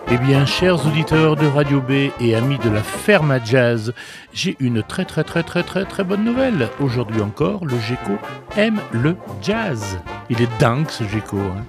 Eh bien, chers auditeurs de Radio B et amis de la ferme à jazz, j'ai une très bonne nouvelle. Aujourd'hui encore, le Gecko aime le jazz. Il est dingue ce Gecko, hein.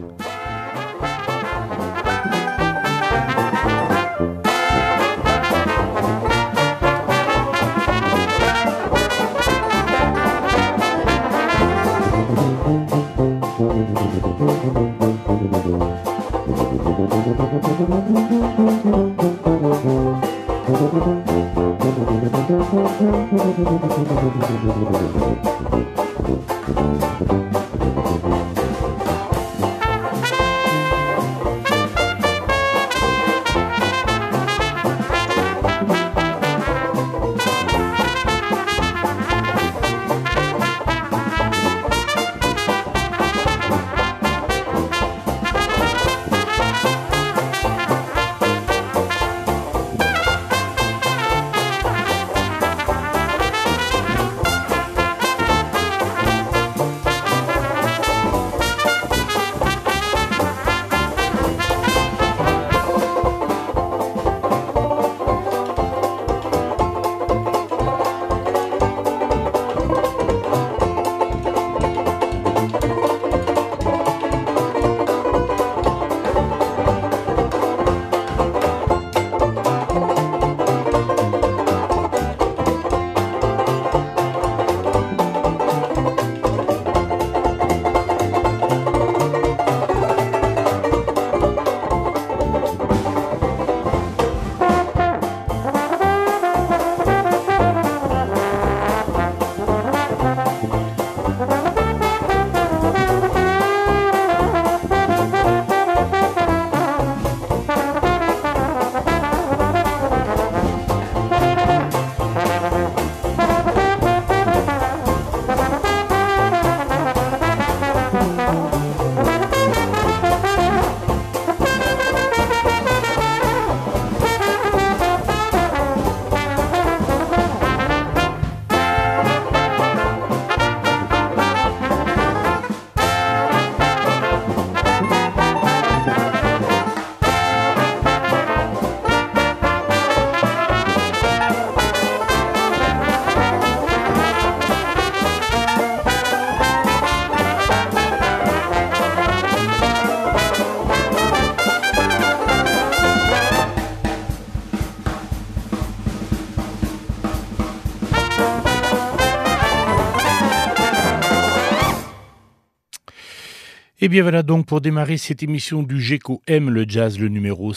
Et bien voilà donc pour démarrer cette émission du Gecko aime le jazz, le numéro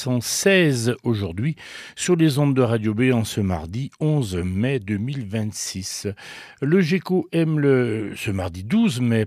716 aujourd'hui sur les ondes de Radio B en ce mardi 11 mai 2026. Le Gecko aime ce mardi 12 mai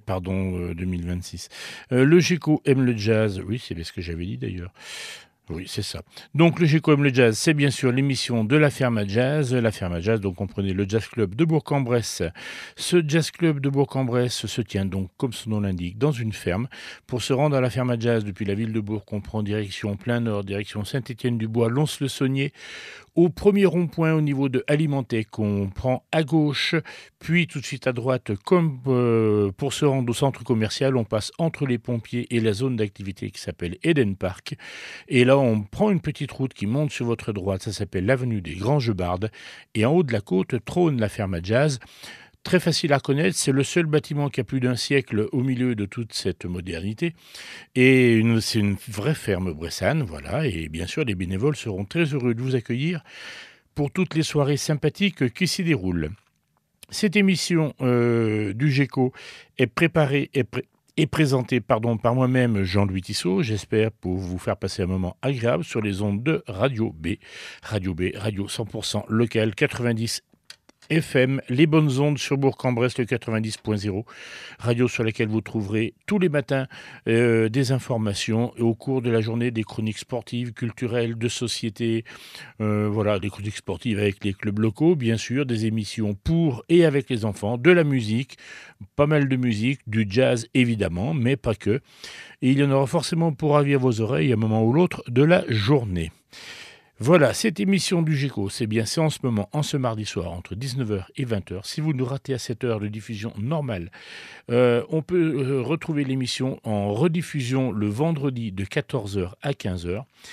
2026. Le Gecko aime le jazz, oui c'est bien ce que j'avais dit d'ailleurs. Oui, c'est ça. Donc, le Gecko aime le jazz, c'est bien sûr l'émission de la ferme à jazz. La ferme à jazz, donc comprenez le Jazz Club de Bourg-en-Bresse. Ce Jazz Club de Bourg-en-Bresse se tient donc, comme son nom l'indique, dans une ferme. Pour se rendre à la ferme à jazz depuis la ville de Bourg, on prend direction plein nord, direction Saint-Étienne-du-Bois, Lons-le-Saunier. Au premier rond-point au niveau de Alimentec, on prend à gauche, puis tout de suite à droite, comme pour se rendre au centre commercial, on passe entre les pompiers et la zone d'activité qui s'appelle Eden Park. Et là, on prend une petite route qui monte sur votre droite, ça s'appelle l'avenue des Grands-Gebardes. Et en haut de la côte trône la ferme à jazz. Très facile à reconnaître, c'est le seul bâtiment qui a plus d'un siècle au milieu de toute cette modernité. Et c'est une vraie ferme bressane, voilà. Et bien sûr, les bénévoles seront très heureux de vous accueillir pour toutes les soirées sympathiques qui s'y déroulent. Cette émission du Gecko est préparée et présentée par moi-même, Jean-Louis Tissot. J'espère pour vous faire passer un moment agréable sur les ondes de Radio B. Radio B, radio 100% local, 90 FM, les bonnes ondes sur Bourg-en-Bresse, le 90.0, radio sur laquelle vous trouverez tous les matins des informations et au cours de la journée des chroniques sportives, culturelles, de société, voilà, des chroniques sportives avec les clubs locaux, bien sûr, des émissions pour et avec les enfants, de la musique, pas mal de musique, du jazz évidemment, mais pas que. Et il y en aura forcément pour ravir vos oreilles à un moment ou l'autre de la journée. Voilà, cette émission du Gecko, c'est en ce moment, en ce mardi soir, entre 19h et 20h. Si vous nous ratez à cette heure de diffusion normale, on peut retrouver l'émission en rediffusion le vendredi de 14h à 15h.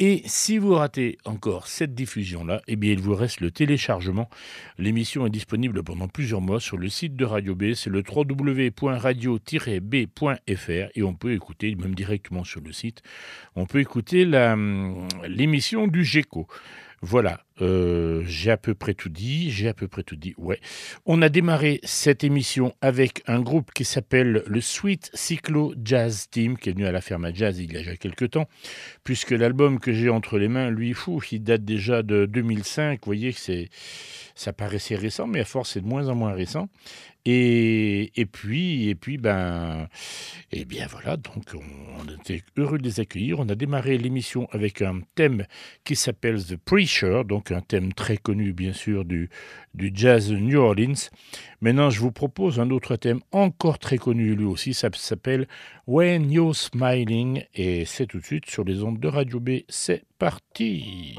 Et si vous ratez encore cette diffusion-là, eh bien, il vous reste le téléchargement. L'émission est disponible pendant plusieurs mois sur le site de Radio B. C'est le www.radio-b.fr et on peut écouter, même directement sur le site, on peut écouter l'émission du GECO. Voilà, j'ai à peu près tout dit, ouais. On a démarré cette émission avec un groupe qui s'appelle le Sweet Cyclo Jazz Team, qui est venu à la Ferma Jazz il y a déjà quelques temps, puisque l'album que j'ai entre les mains, lui, il date déjà de 2005. Vous voyez que ça paraissait récent, mais à force, c'est de moins en moins récent. Et puis, eh bien voilà, donc on était heureux de les accueillir. On a démarré l'émission avec un thème qui s'appelle The Preacher, donc un thème très connu bien sûr du jazz de New Orleans. Maintenant, je vous propose un autre thème encore très connu lui aussi, ça s'appelle When You're Smiling, et c'est tout de suite sur les ondes de Radio B. C'est parti!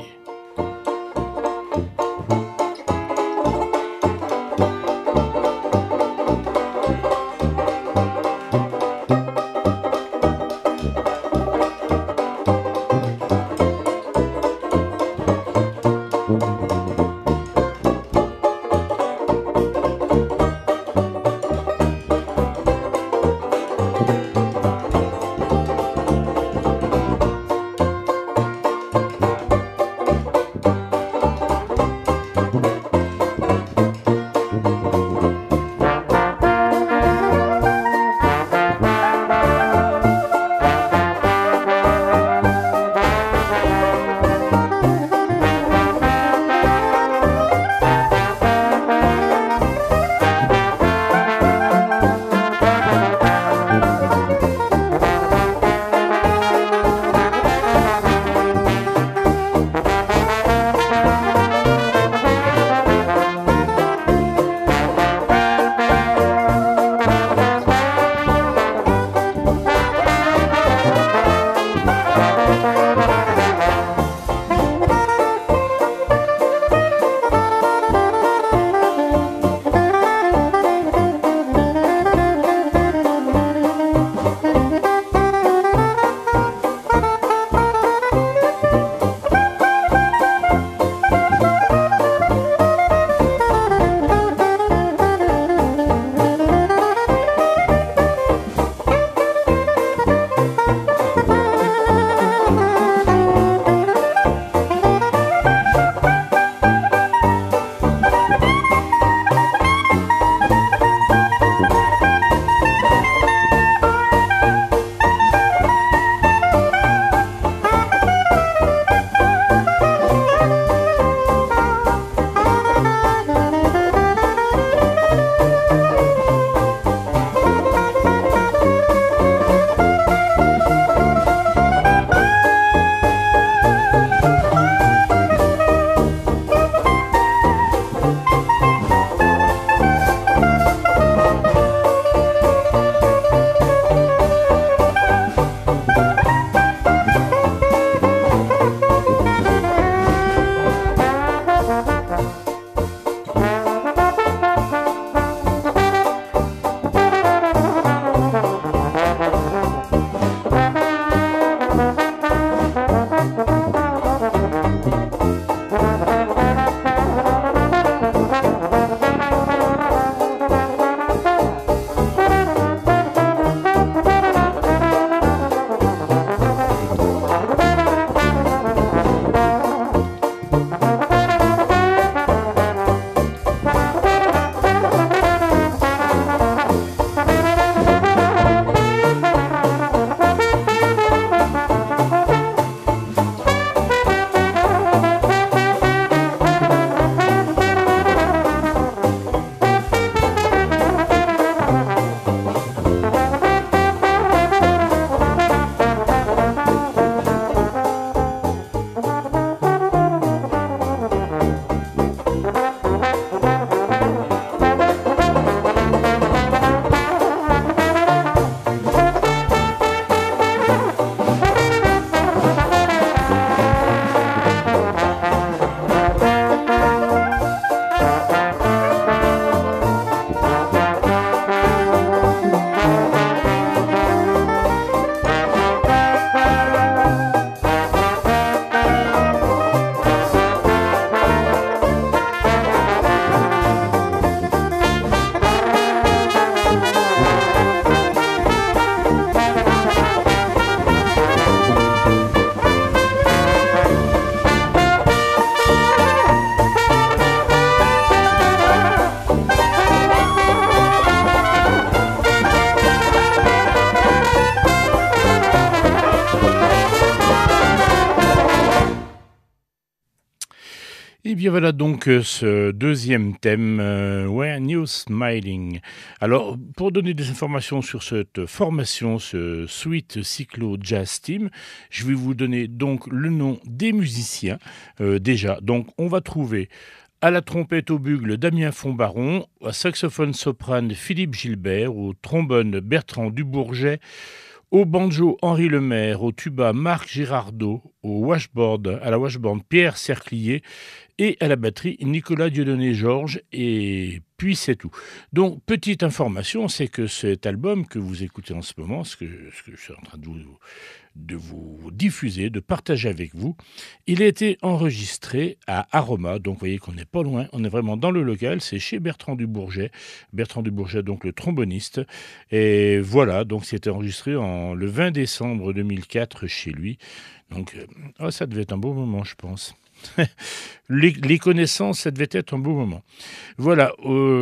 Et bien voilà donc ce deuxième thème, When You're Smiling. Alors, pour donner des informations sur cette formation, ce Sweet Cyclo Jazz Team, je vais vous donner donc le nom des musiciens. Déjà, donc on va trouver à la trompette au bugle Damien Fonbaron, au saxophone soprane Philippe Gilbert, au trombone Bertrand Dubourget, au banjo Henri Lemaire, au tuba Marc Girardot, à la washboard Pierre Cerclier et à la batterie Nicolas Dieudonné-Georges, et puis c'est tout. Donc, petite information, c'est que cet album que vous écoutez en ce moment, ce que je suis en train de vous diffuser, de partager avec vous, il a été enregistré à Aroma, donc vous voyez qu'on n'est pas loin, on est vraiment dans le local, c'est chez Bertrand Dubourget, donc le tromboniste, et voilà, donc c'était enregistré le 20 décembre 2004 chez lui, donc ça devait être un beau moment, je pense. Les connaissances, ça devait être un beau moment. Voilà,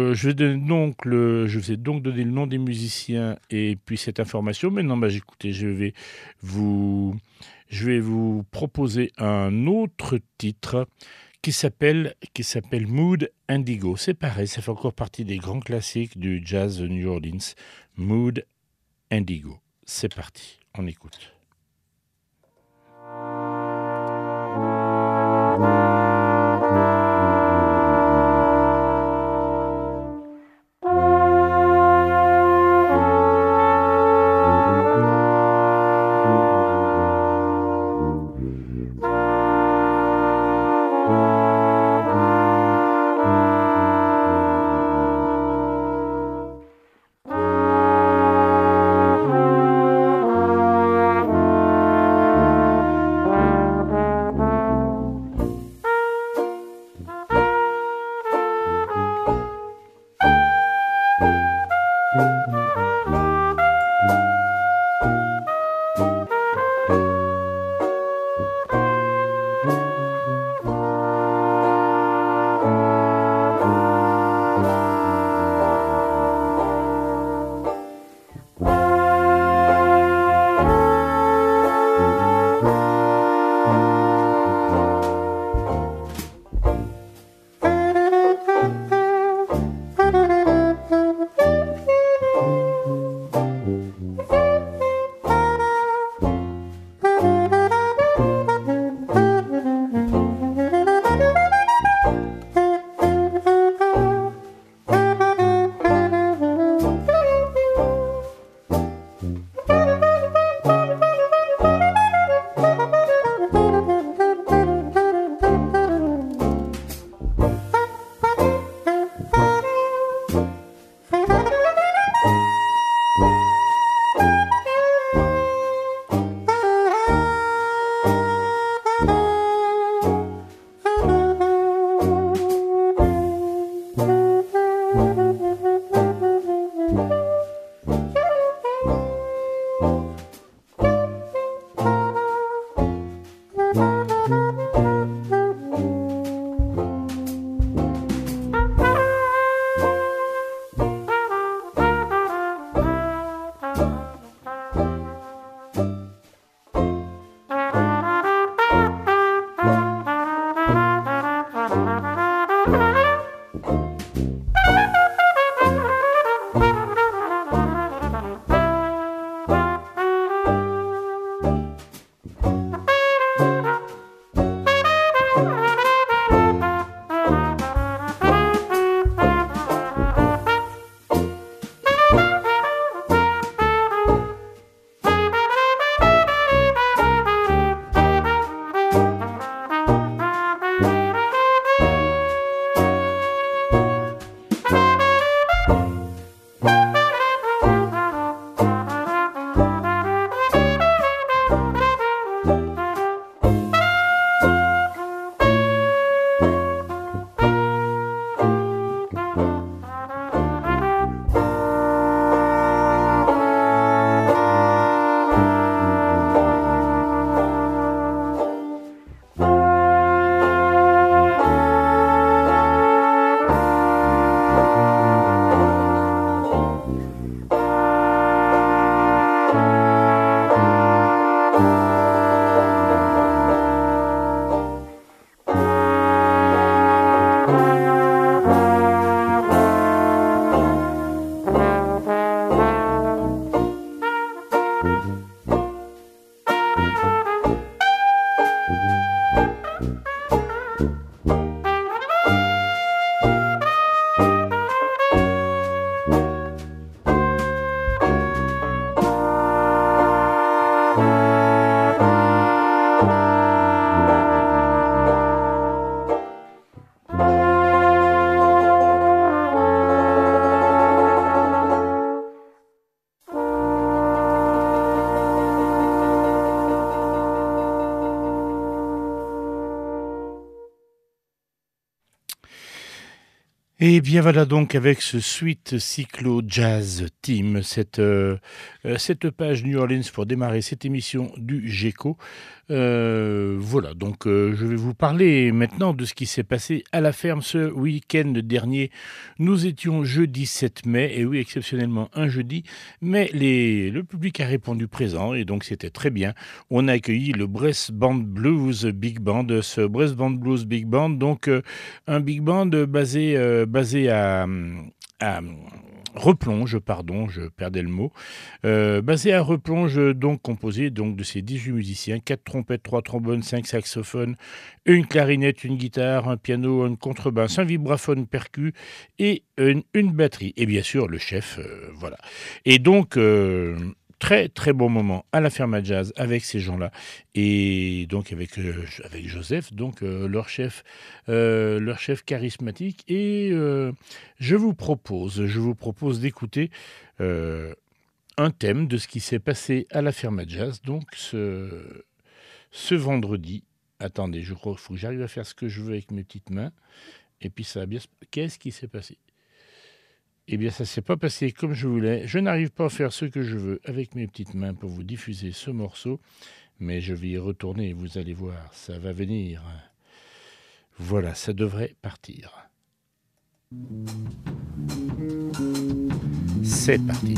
je vais donc donner le nom des musiciens et puis cette information. Maintenant, écoutez, vous, je vais vous proposer un autre titre qui s'appelle Mood Indigo. C'est pareil, ça fait encore partie des grands classiques du jazz de New Orleans. Mood Indigo. C'est parti, on écoute. Et bien voilà donc avec ce Sweet Cyclo Jazz Team, cette page New Orleans pour démarrer cette émission du GECO. Voilà, donc je vais vous parler maintenant de ce qui s'est passé à la ferme ce week-end dernier. Nous étions jeudi 7 mai, et oui, exceptionnellement un jeudi, mais le public a répondu présent, et donc c'était très bien. On a accueilli le Brass Band Blues Big Band, ce Brass Band Blues Big Band, donc un big band basé à Replonge, pardon, je perdais le mot, basé à Replonge, donc composé donc de ces 18 musiciens, 4 trompettes, 3 trombones, 5 saxophones, une clarinette, une guitare, un piano, une contrebasse, un vibraphone percu et une batterie. Et bien sûr, le chef, voilà. Et donc, très très bon moment à la ferme à jazz avec ces gens-là et donc avec Joseph, donc leur chef charismatique et je vous propose d'écouter un thème de ce qui s'est passé à la ferme à jazz donc ce vendredi. Attendez, je crois qu'il faut que j'arrive à faire ce que je veux avec mes petites mains et puis ça va bien. Qu'est-ce qui s'est passé ? Eh bien, ça ne s'est pas passé comme je voulais. Je n'arrive pas à faire ce que je veux avec mes petites mains pour vous diffuser ce morceau, mais je vais y retourner, vous allez voir, ça va venir. Voilà, ça devrait partir. C'est parti.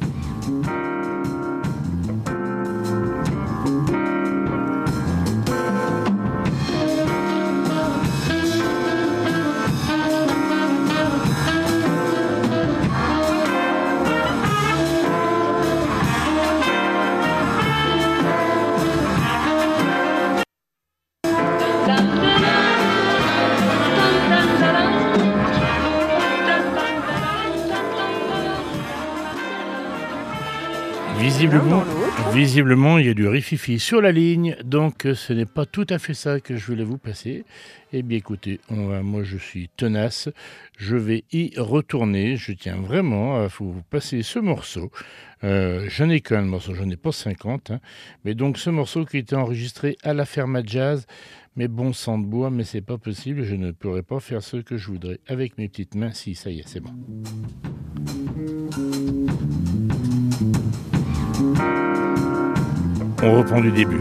Visiblement, il y a du rififi sur la ligne, donc ce n'est pas tout à fait ça que je voulais vous passer. Eh bien écoutez, moi je suis tenace, je vais y retourner, je tiens vraiment à vous passer ce morceau. J'en ai qu'un morceau, j'en ai pas 50, hein. Mais donc ce morceau qui était enregistré à la ferme à jazz, mais bon sang de bois, mais c'est pas possible, je ne pourrais pas faire ce que je voudrais avec mes petites mains. Si, ça y est, c'est bon. On reprend du début.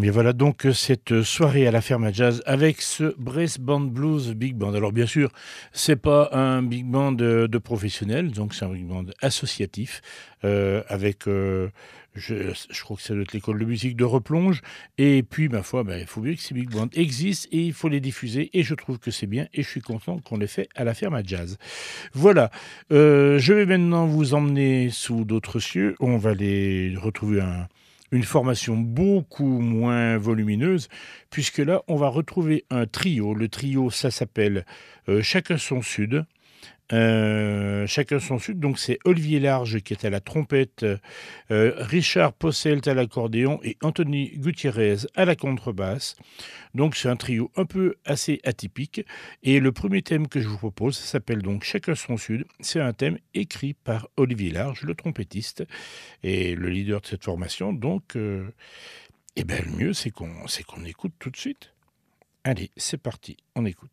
bien voilà donc cette soirée à la ferme à jazz avec ce Brass Band Blues Big Band. Alors bien sûr, c'est pas un big band de professionnels, donc c'est un big band associatif avec je crois que ça doit être l'école de musique de Replonge. Et puis ma foi, il faut bien que ces big bands existent et il faut les diffuser. Et je trouve que c'est bien et je suis content qu'on les fait à la ferme à jazz. Voilà, je vais maintenant vous emmener sous d'autres cieux. On va les retrouver une formation beaucoup moins volumineuse, puisque là, on va retrouver un trio. Le trio, ça s'appelle Chacun son Sud. Chacun son sud, donc c'est Olivier Large qui est à la trompette, Richard Posselt à l'accordéon et Anthony Gutiérrez à la contrebasse. Donc c'est un trio un peu assez atypique. Et le premier thème que je vous propose, ça s'appelle donc Chacun son sud. C'est un thème écrit par Olivier Large, le trompettiste et le leader de cette formation. Donc, le mieux c'est qu'on écoute tout de suite. Allez, c'est parti, on écoute.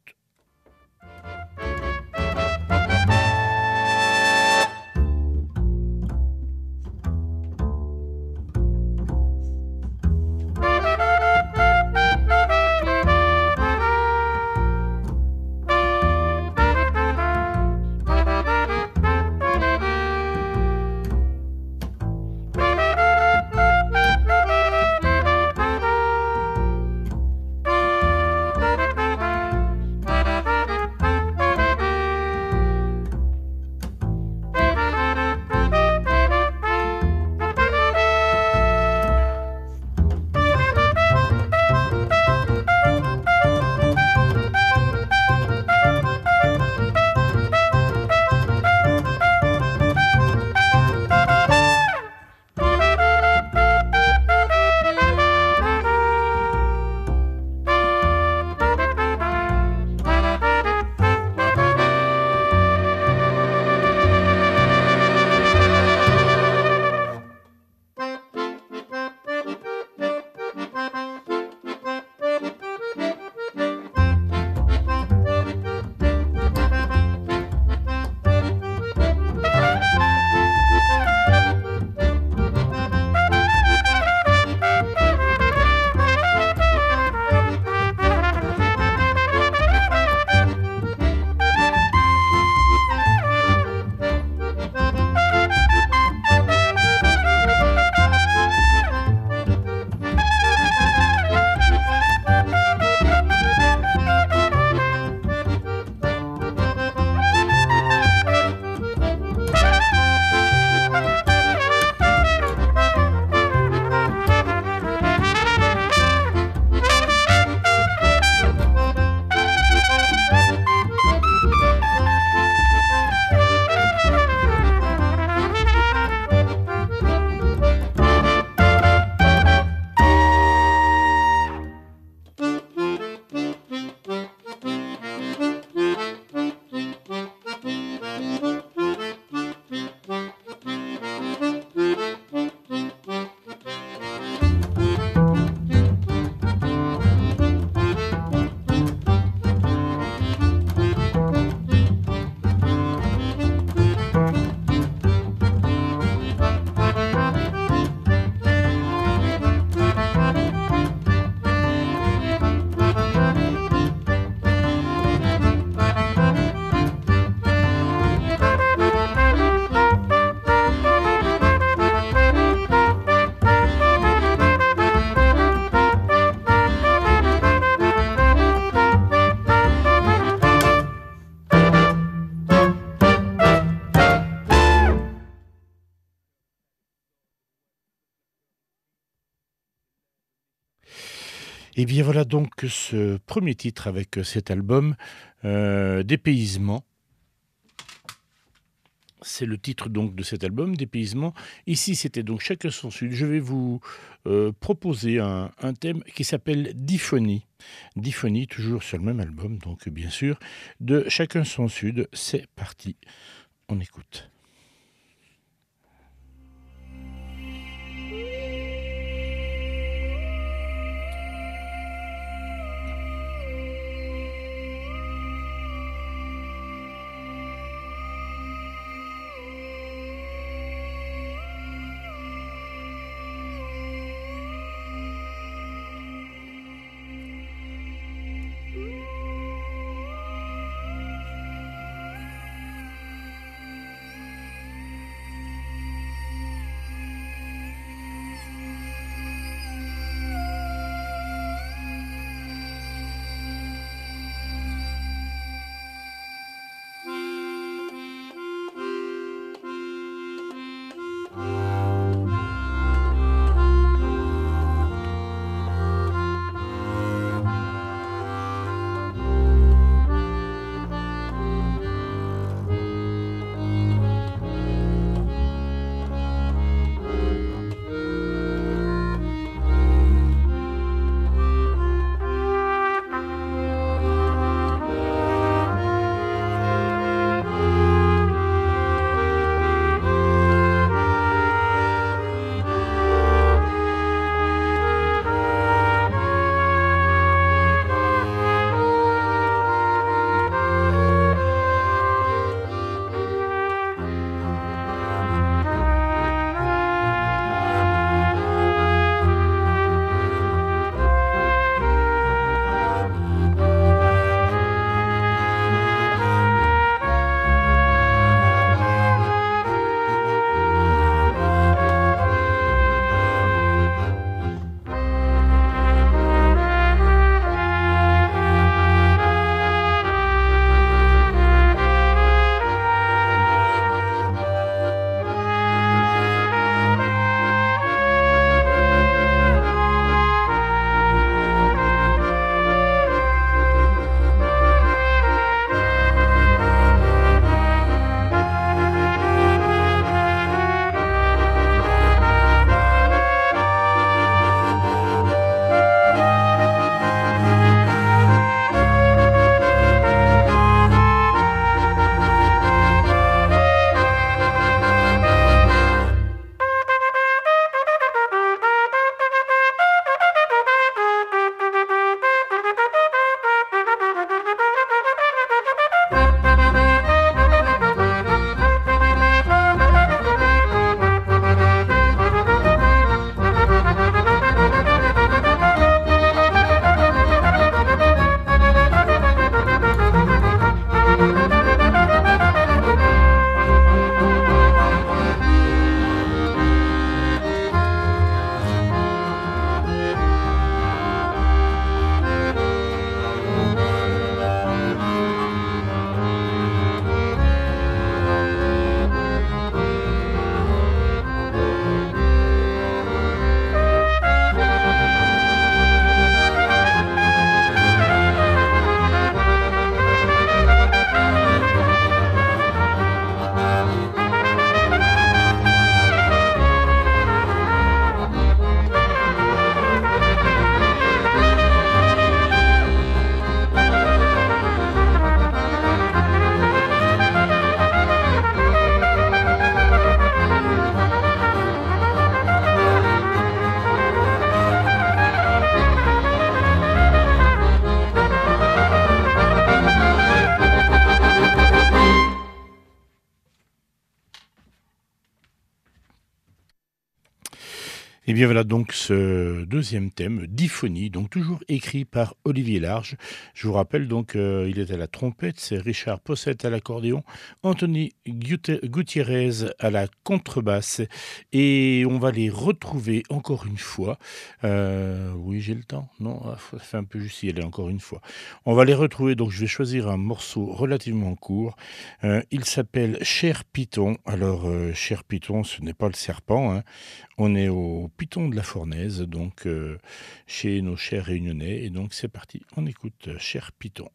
Et bien voilà donc ce premier titre avec cet album, Dépaysement. C'est le titre donc de cet album, Dépaysement. Ici, c'était donc Chacun son sud. Je vais vous proposer un thème qui s'appelle Diphonie. Diphonie, toujours sur le même album, donc bien sûr, de Chacun son sud. C'est parti, on écoute. Et bien voilà donc ce deuxième thème, Diphonie, donc toujours écrit par Olivier Large. Je vous rappelle donc, il est à la trompette, c'est Richard Possette à l'accordéon, Anthony Gutiérrez à la contrebasse. Et on va les retrouver encore une fois. Oui, j'ai le temps. Non, ça fait un peu juste y aller encore une fois. On va les retrouver, donc je vais choisir un morceau relativement court. Il s'appelle Cher Python. Alors, Cher Python, ce n'est pas le serpent, hein. On est au Piton de la Fournaise, donc chez nos chers réunionnais. Et donc c'est parti, on écoute Cher Piton.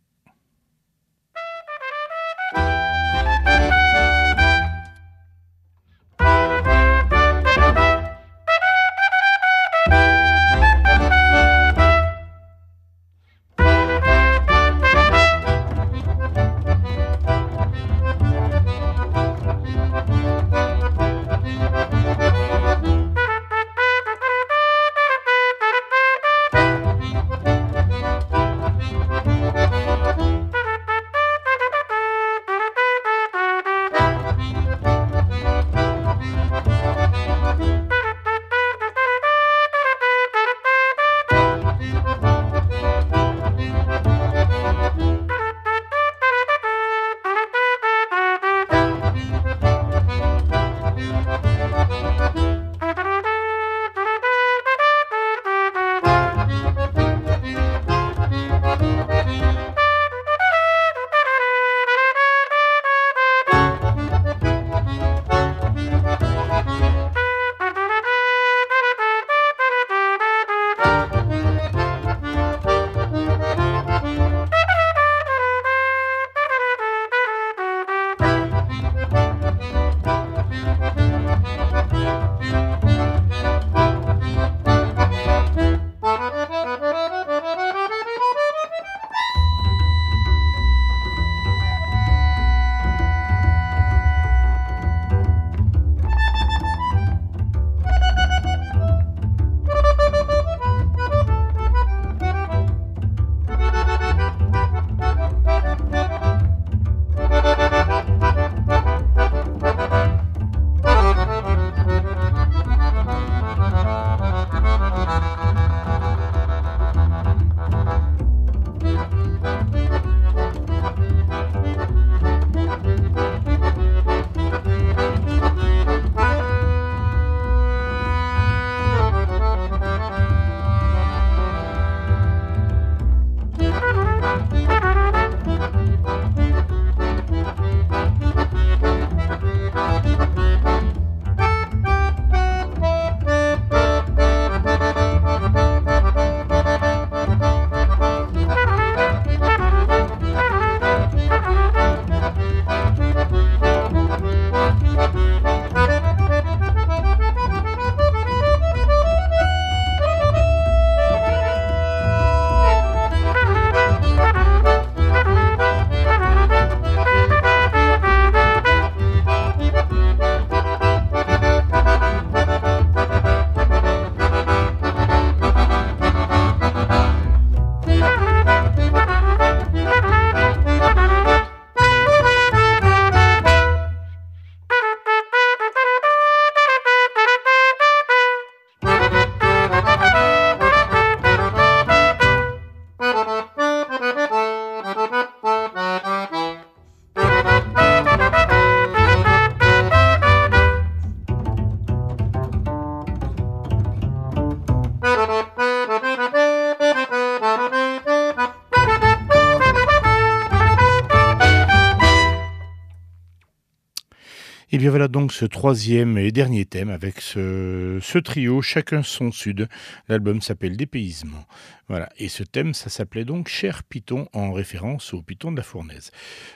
Et bien voilà donc ce troisième et dernier thème avec ce trio, chacun son sud. L'album s'appelle Dépaysement. Voilà. Et ce thème, ça s'appelait donc Cher Python, en référence au Python de la Fournaise.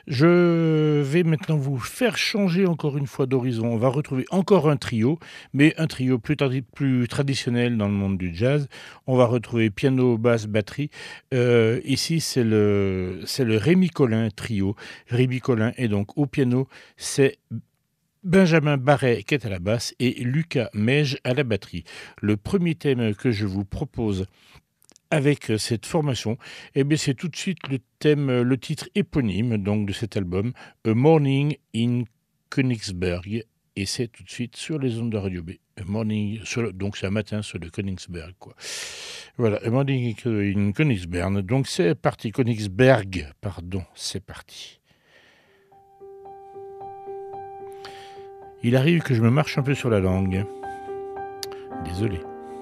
Je vais maintenant vous faire changer encore une fois d'horizon. On va retrouver encore un trio, mais un trio plus traditionnel dans le monde du jazz. On va retrouver piano, basse, batterie. Ici, c'est le Rémi Collin trio. Rémi Collin est donc au piano. C'est Benjamin Barret qui est à la basse et Lucas Meige à la batterie. Le premier thème que je vous propose avec cette formation, eh bien c'est tout de suite le titre éponyme donc de cet album, A Morning in Königsberg. Et c'est tout de suite sur les ondes de Radio B. Morning, donc c'est un matin sur le Königsberg, quoi. Voilà, Morning in Königsberg. Donc c'est parti, Königsberg, pardon, c'est parti. Il arrive que je me marche un peu sur la langue. Désolé.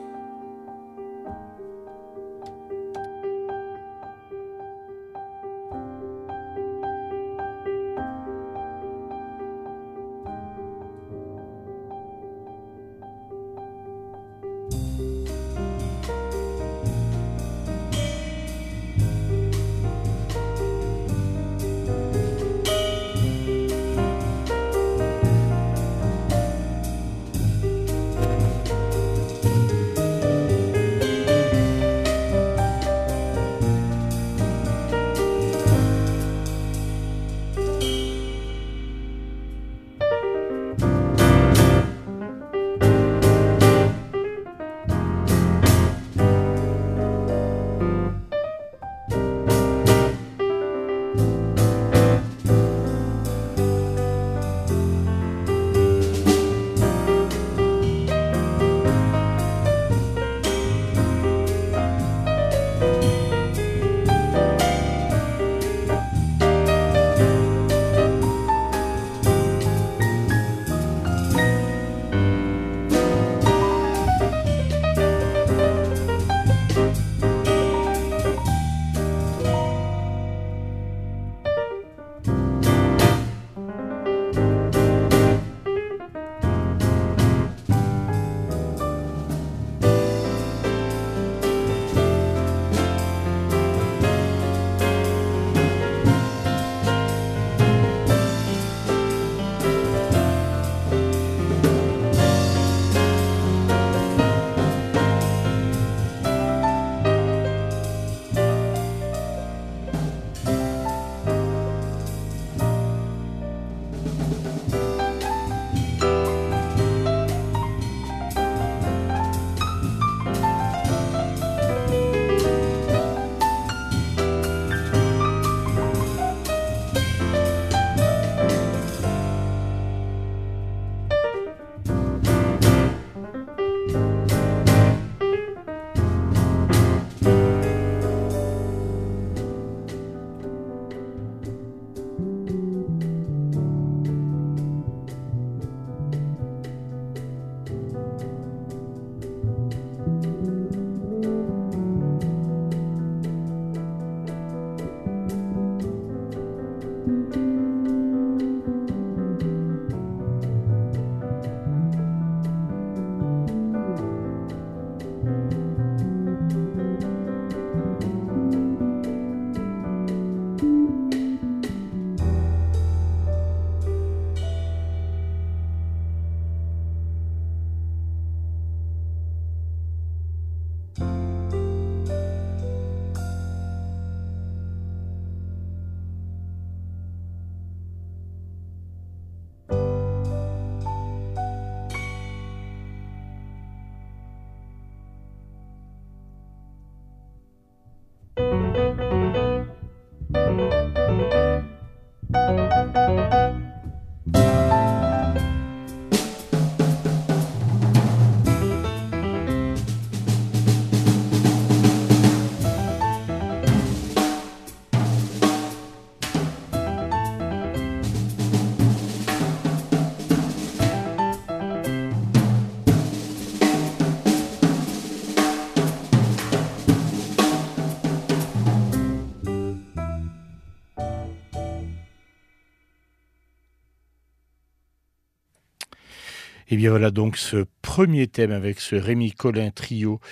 Et bien voilà donc ce premier thème avec ce Rémi Collin trio,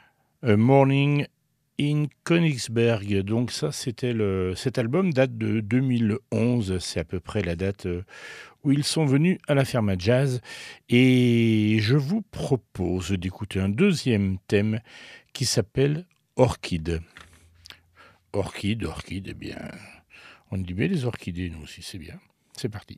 Morning in Königsberg. Donc ça cet album date de 2011, c'est à peu près la date où ils sont venus à la Ferma Jazz. Et je vous propose d'écouter un deuxième thème qui s'appelle Orchide. Orchide, eh bien, on dit bien les orchidées nous aussi, c'est bien. C'est parti.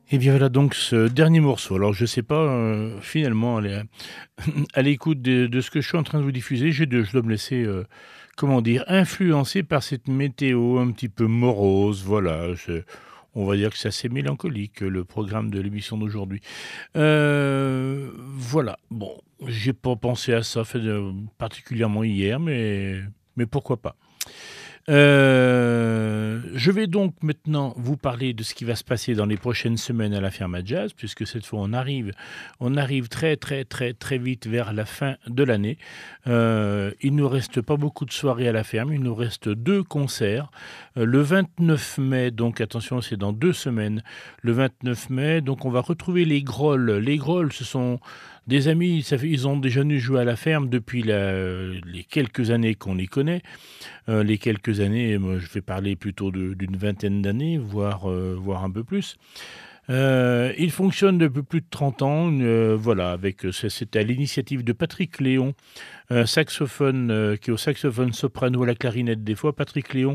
Et bien voilà donc ce dernier morceau. Alors je sais pas, finalement à l'écoute de ce que je suis en train de vous diffuser, je dois me laisser, comment dire? Influencer par cette météo un petit peu morose, voilà, on va dire que c'est assez mélancolique, le programme de l'émission d'aujourd'hui. Voilà, bon, j'ai pas pensé à ça particulièrement hier, mais pourquoi pas? Je vais donc maintenant vous parler de ce qui va se passer dans les prochaines semaines à la ferme à jazz, puisque cette fois on arrive très très très très vite vers la fin de l'année. Il nous reste pas beaucoup de soirées à la ferme, il nous reste 2 concerts. Le 29 mai, donc attention, c'est dans 2 semaines. Le 29 mai, donc on va retrouver les Grolls. Les Grolls, ce sont des amis, ils ont déjà nu jouer à la ferme depuis les quelques années qu'on les connaît. Les quelques années, moi, je vais parler plutôt d'une vingtaine d'années, voire un peu plus. Il fonctionne depuis plus de 30 ans, voilà, c'était à l'initiative de Patrick Léon, saxophone, qui est au saxophone soprano, à la clarinette des fois. Patrick Léon,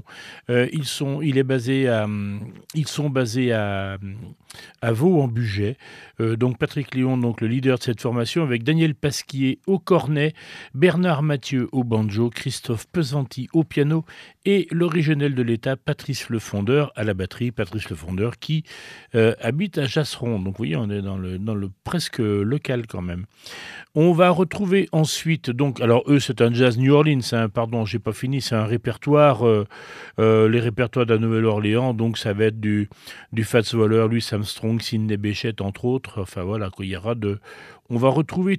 ils sont basés à Vaux-en-Bugey. Donc Patrick Léon, donc le leader de cette formation, avec Daniel Pasquier au cornet, Bernard Mathieu au banjo, Christophe Pesanti au piano et l'originel de l'État, Patrice Lefondeur à la batterie. Patrice Lefondeur qui habite à Jasseron. Donc vous voyez, on est dans le presque local quand même. On va retrouver ensuite, donc, alors eux c'est un jazz New Orleans, hein, pardon, j'ai pas fini, c'est un répertoire, les répertoires de la Nouvelle-Orléans, donc ça va être du Fats Waller, Louis Armstrong, Sidney Bechet entre autres, enfin voilà, on va retrouver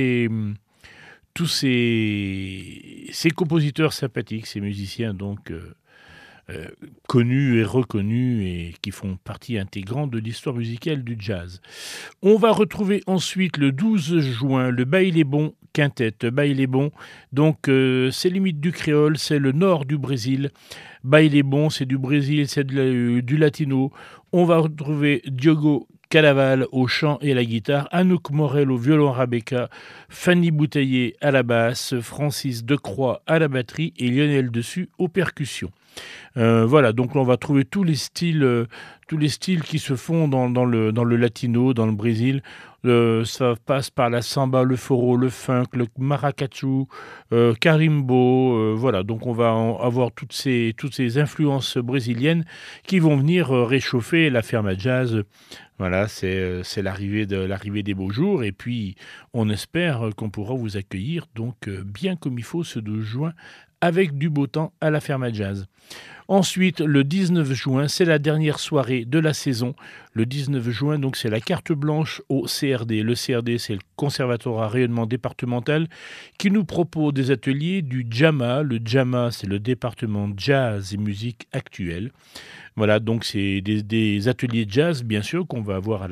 tous ces compositeurs sympathiques, ces musiciens donc connus et reconnus et qui font partie intégrante de l'histoire musicale du jazz. On va retrouver ensuite le 12 juin le Bailey-Bon Quintet. Bailey-Bon, donc c'est limite du créole, c'est le nord du Brésil. Bailey-Bon, c'est du Brésil, c'est du latino. On va retrouver Diogo Calaval au chant et à la guitare, Anouk Morel au violon rabeka, Fanny Bouteiller à la basse, Francis Decroix à la batterie et Lionel Dessus aux percussions. Voilà, donc on va trouver tous les styles qui se font dans le latino, dans le Brésil. Ça passe par la samba, le foro, le funk, le maracatu, carimbo. Voilà, donc on va avoir toutes ces influences brésiliennes qui vont venir réchauffer la ferme à jazz. Voilà, c'est l'arrivée des beaux jours. Et puis, on espère qu'on pourra vous accueillir donc bien comme il faut ce 12 juin avec du beau temps à la ferme à jazz. Ensuite, le 19 juin, c'est la dernière soirée de la saison. Le 19 juin, donc, c'est la carte blanche au CRD. Le CRD, c'est le Conservatoire à rayonnement départemental qui nous propose des ateliers du JAMA. Le JAMA, c'est le département jazz et musique actuelle. Voilà, donc c'est des ateliers de jazz, bien sûr, qu'on va avoir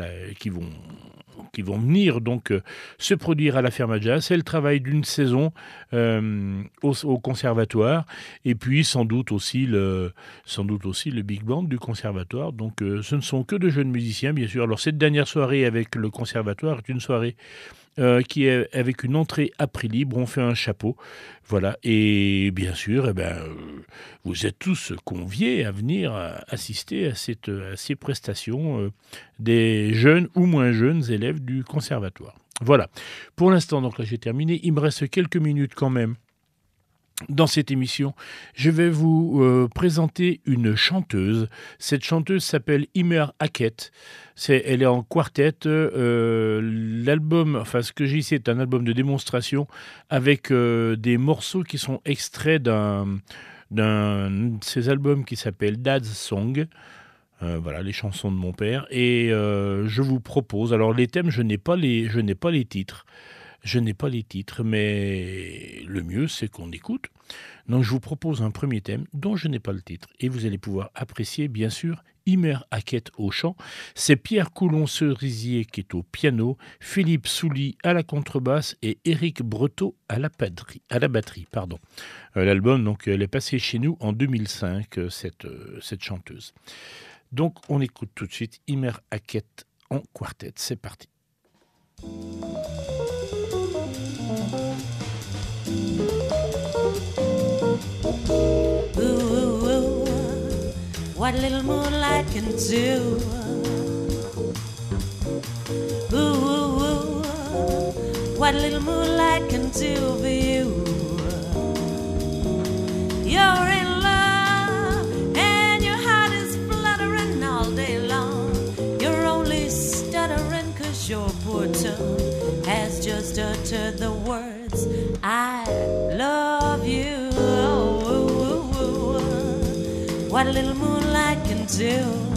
qui vont venir donc se produire à la ferme à jazz. C'est le travail d'une saison au conservatoire et puis sans doute aussi le big band du conservatoire. Donc ce ne sont que de jeunes musiciens, bien sûr. Alors cette dernière soirée avec le conservatoire est une soirée qui est avec une entrée à prix libre. On fait un chapeau, voilà. Et bien sûr, vous êtes tous conviés à venir assister à ces prestations des jeunes ou moins jeunes élèves du conservatoire. Voilà. Pour l'instant, donc là, j'ai terminé. Il me reste quelques minutes quand même. Dans cette émission, je vais vous présenter une chanteuse. Cette chanteuse s'appelle Imer Hackett. Elle est en quartet. L'album, enfin ce que j'ai ici, c'est un album de démonstration avec des morceaux qui sont extraits d'un de ces albums qui s'appelle Dad's Song. Voilà, les chansons de mon père. Et je vous propose, alors les thèmes, je n'ai pas les titres. Je n'ai pas les titres, mais le mieux, c'est qu'on écoute. Donc, je vous propose un premier thème dont je n'ai pas le titre. Et vous allez pouvoir apprécier, bien sûr, Imer Hackett au chant. C'est Pierre Coulon-Cerisier qui est au piano, Philippe Souly à la contrebasse et Éric Breteau à la batterie. L'album, donc, elle est passée chez nous en 2005, cette chanteuse. Donc, on écoute tout de suite Imer Hackett en quartet. C'est parti. Ooh, what little moonlight can do. what a little moonlight can do for you. You're in love and your heart is fluttering all day long. You're only stuttering 'cause your poor tongue has just uttered the words, I love you. Oh, ooh, ooh, ooh. What a little moonlight can do.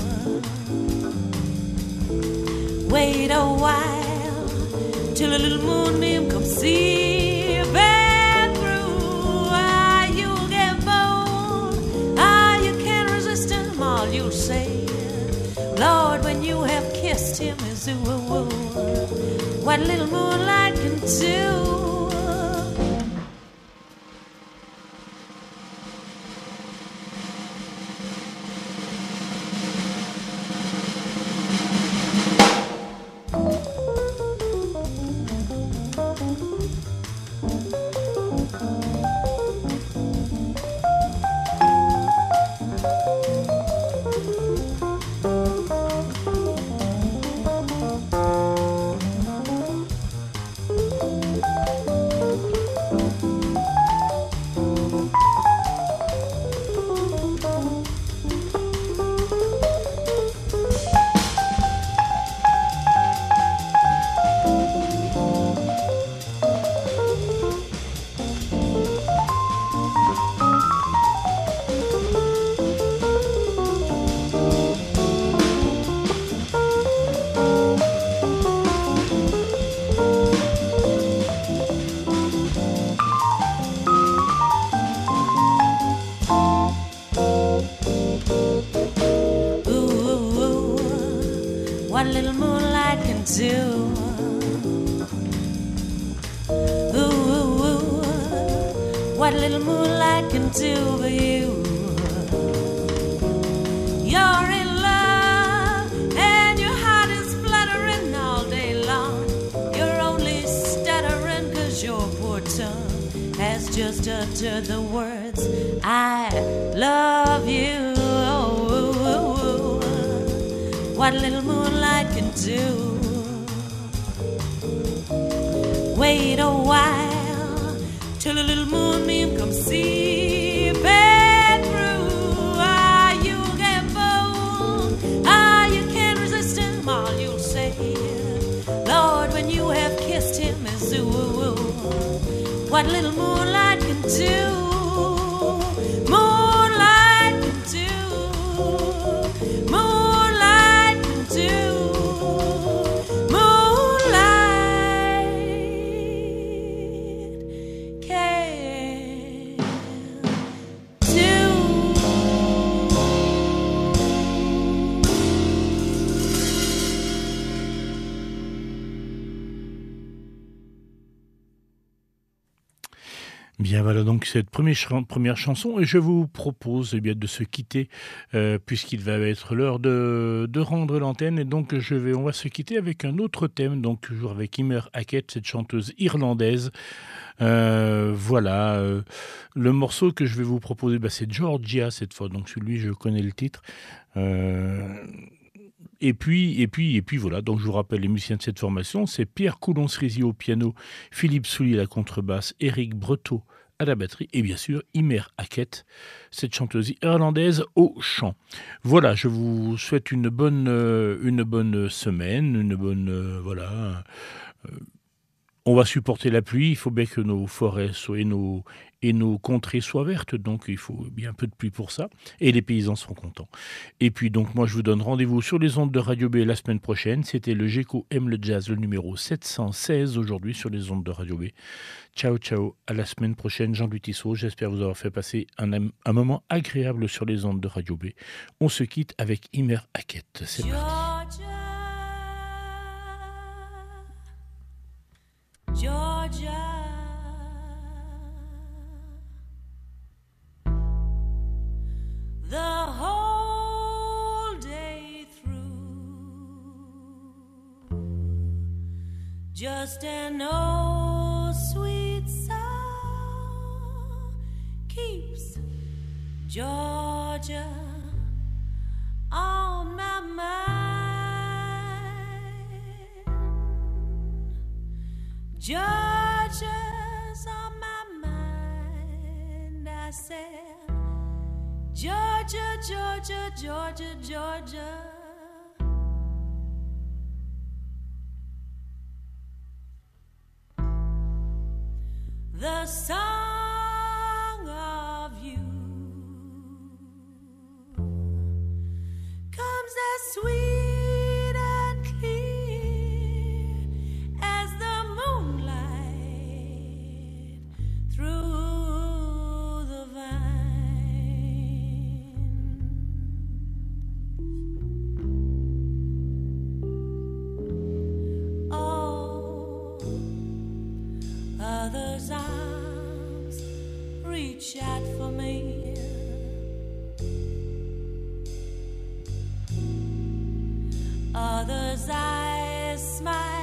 Wait a while till a little moonbeam comes seeping through. Ah, you'll get bold. Ah, you can't resist him. All you'll say, Lord, when you have kissed him is ooh, ooh, ooh. What a little moonlight can do. What a little moonlight can do. Ooh, ooh, ooh. What a little moonlight can do for you. You're in love and your heart is fluttering all day long. You're only stuttering 'cause your poor tongue has just uttered the words, I love you. Oh, ooh, ooh, ooh. What a little moonlight can do. Wait a while till a little moonbeam comes seeping through. Ah, you'll get bold. Ah, you can't resist him. All you'll say, Lord, when you have kissed him is ooh, ooh, ooh. What a little moonlight can do. Moonlight can do. Moonlight can do. Moonlight can do. Bien, voilà donc cette première chanson, et je vous propose eh bien, de se quitter puisqu'il va être l'heure de rendre l'antenne, et donc on va se quitter avec un autre thème, donc toujours avec Emer Hackett, cette chanteuse irlandaise. Voilà, le morceau que je vais vous proposer, c'est Georgia cette fois, donc celui je connais le titre. Et puis voilà, donc je vous rappelle les musiciens de cette formation, c'est Pierre Coulon-Cerisy au piano, Philippe Soulier à la contrebasse, Éric Breteau à la batterie et bien sûr Emer Hackett, cette chanteuse irlandaise au chant. Voilà, je vous souhaite une bonne semaine, on va supporter la pluie, il faut bien que nos forêts et nos contrées soient vertes, donc il faut bien un peu de pluie pour ça, et les paysans seront contents. Et puis donc moi je vous donne rendez-vous sur les ondes de Radio B la semaine prochaine, c'était le GECO aime le jazz, le numéro 716 aujourd'hui sur les ondes de Radio B. Ciao ciao, à la semaine prochaine, Jean-Louis Tissot, j'espère vous avoir fait passer un moment agréable sur les ondes de Radio B. On se quitte avec Emer Hackett, c'est parti. Georgia, the whole day through, just an old sweet song keeps Georgia on my mind. Georgia's on my mind. I said, Georgia, Georgia, Georgia, Georgia. The song of you comes as sweet and clear as the moonlight through the vines. Oh, others' arms reach out for me. Others' eyes smile